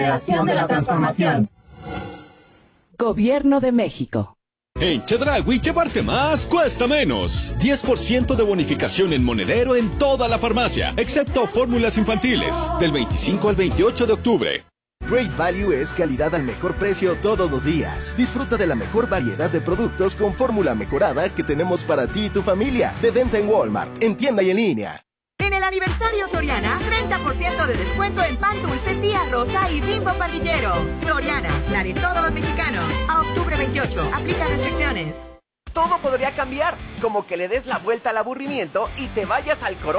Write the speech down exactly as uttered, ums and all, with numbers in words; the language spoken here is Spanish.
Aceleración de la transformación. Gobierno de México. En Chedraui, llevarte más cuesta menos. diez por ciento de bonificación en monedero en toda la farmacia, excepto fórmulas infantiles, del veinticinco al veintiocho de octubre. Great Value es calidad al mejor precio todos los días. Disfruta de la mejor variedad de productos con fórmula mejorada que tenemos para ti y tu familia. De venta en Walmart, en tienda y en línea. En el aniversario Soriana, treinta por ciento de descuento en pan dulce Tía Rosa y Bimbo Pandillero. Soriana, la de todos los mexicanos. A octubre veintiocho, aplica restricciones. Todo podría cambiar, como que le des la vuelta al aburrimiento y te vayas al Corona